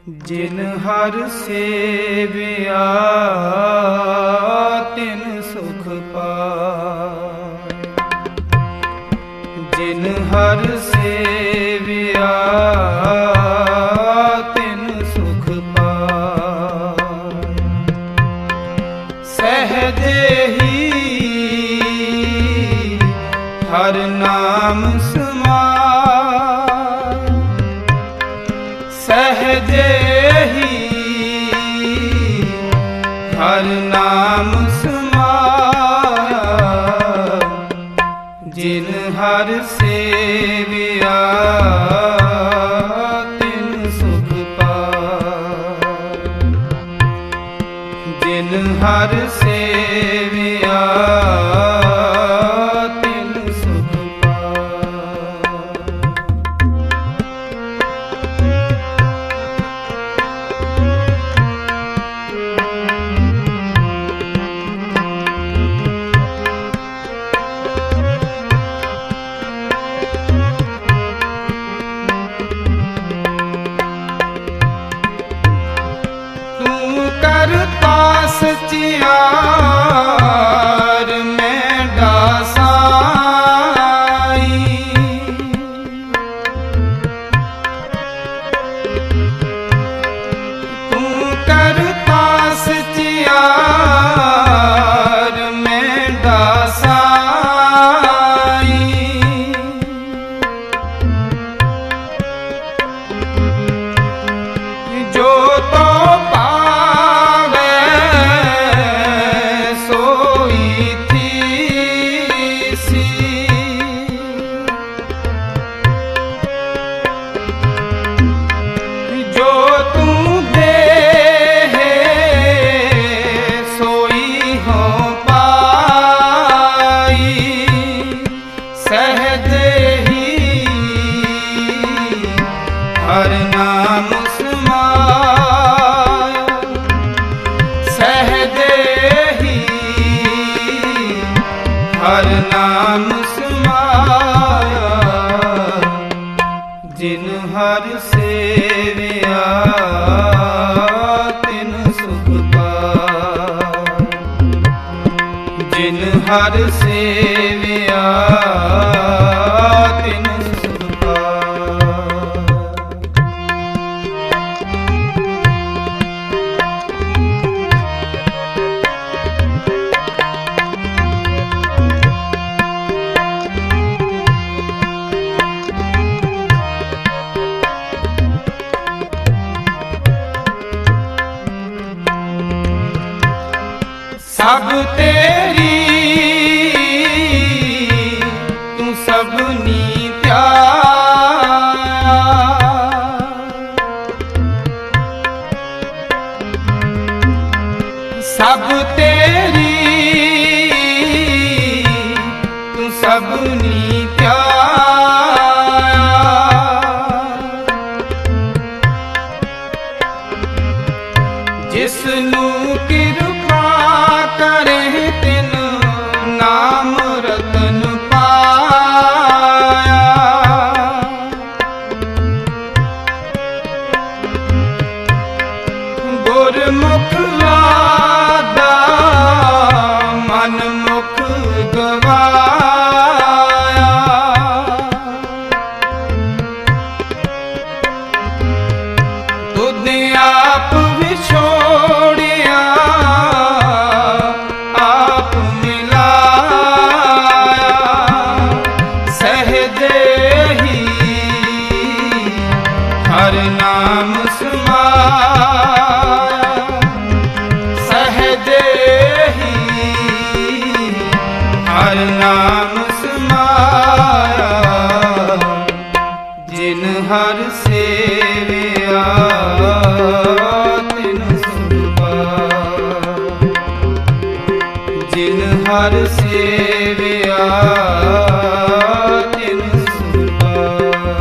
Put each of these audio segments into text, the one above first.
जिन हर सेविया तिन सुख पाए। जिन हर सेविया तिन सुख पाए। सहजे ही हर नाम समाए। सहजे ही हर नाम समाया। जिन हर सेविया तिन सुख पाए। जिन हर सेविया करता सचियार में डासाई। तू करता सचियार में डासाई। जो तो हर नाम समाया। सहजे ही हर नाम समाया। जिन हर सेविया तिन सुख पाए। जिन हर सेविया तिन सुख पाए। सब तेरी तू सबनी प्यारा। सब तेरी तू सबनी प्यारा। जिसनू कृपा करे तिन नाम रतन पाया। गुरमुख लादा मन मुख गवाया। तुध आप विछोड़िया आप मिलाया। सहजे ही हर नाम समाया। सहजे ही हर नाम समाया। जिन हर सेविया तिन सुख पाए। जिन हर सेविया तिन सुख पाए।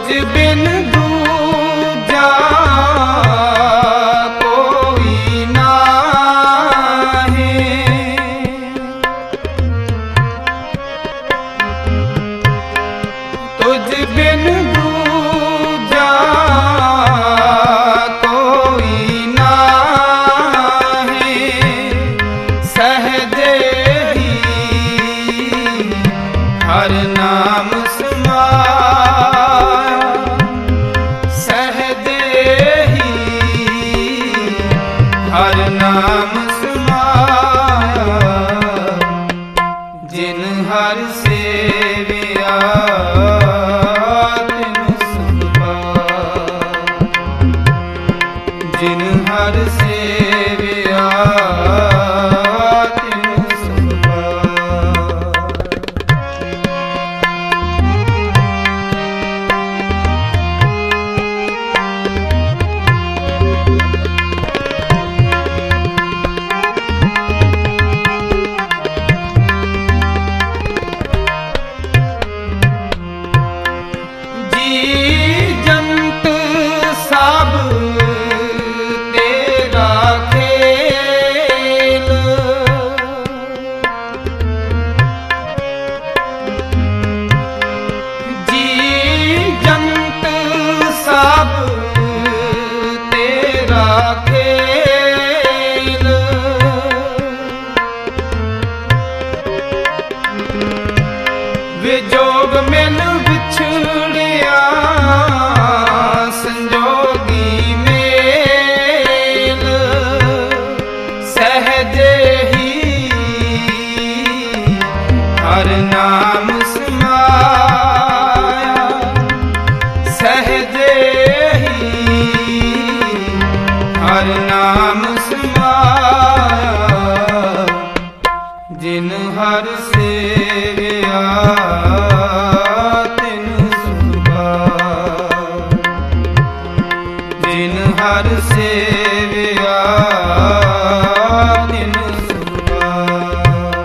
तुझ बिन दूजा कोई नाहीं, तुझ बिन दूजा कोई नाहीं। सहजे ही हर नाम समाया, सहजे ही हर नाम समाया। जिन हर सेविया तिन सुख पाया, जिन हर सेविया तिन सुख पाया। जी जंत सब तेरा खेल, जी जंत सब तेरा खेल। विजोग मिल बिछड़िया संजोगी मेल। सहजे ही हर नाम समाया, सहजे ही हर नाम समाया। जिन हर सेविया तिन सुख पाया, जिन हर सेविया तिन सुख पाया।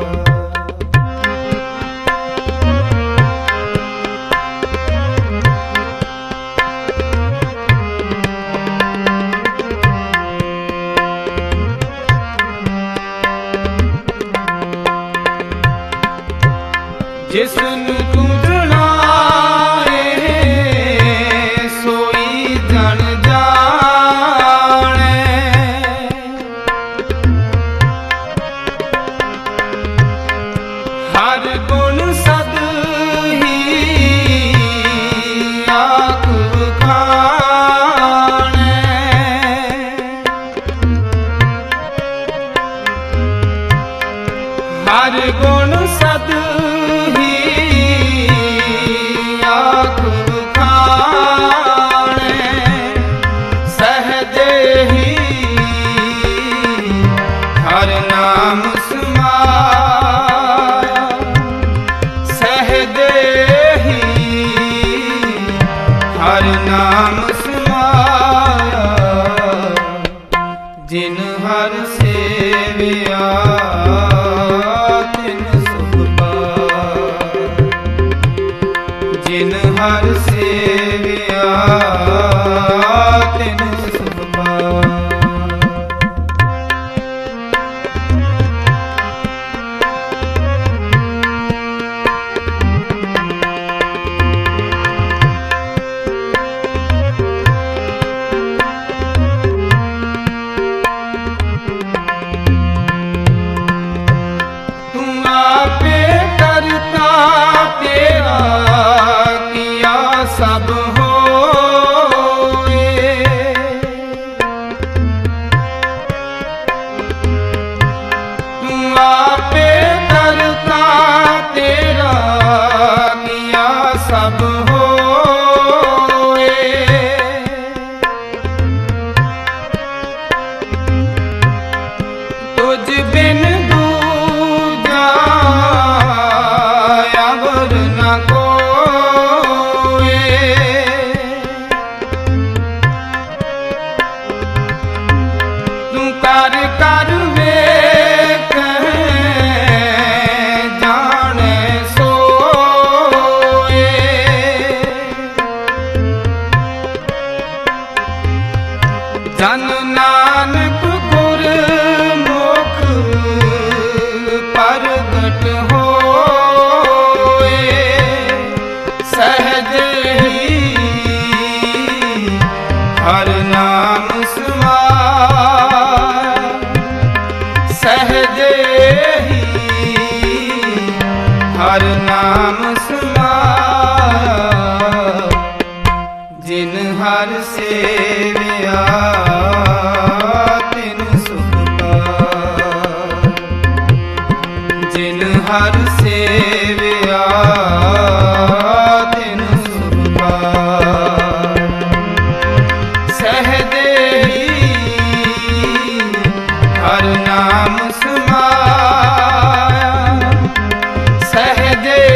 जिसनु तू जनाए सोई जन जाने, हर गुण सद ही आख खाने। हर गुण सद ही आख खाने। सहजे ही हर नाम समाया, सहजे ही हर नाम समाया। जिन हर सेविया तिन सुख पाया, जिन हर सेविया तिन सुख पाया। तू आपे करता तेरा किया सब होए, ਸੇਵਿਆ ਤਿਨ ਸੁਖ ਪਾਇਆ। ਜਿਨ ਹਰ ਸੇਵਿਆ ਤਿਨ ਸੁਖ ਪਾਇਆ। ਸਹਜੇ ਹਰ ਨਾਮ ਸਮਾਇਆ। ਸਹਜੇ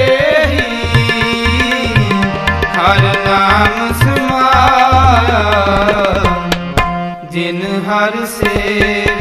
ਹਰ ਨਾਮ ਸਮਾਇਆ। ਜਿਨ ਹਰ ਸੇ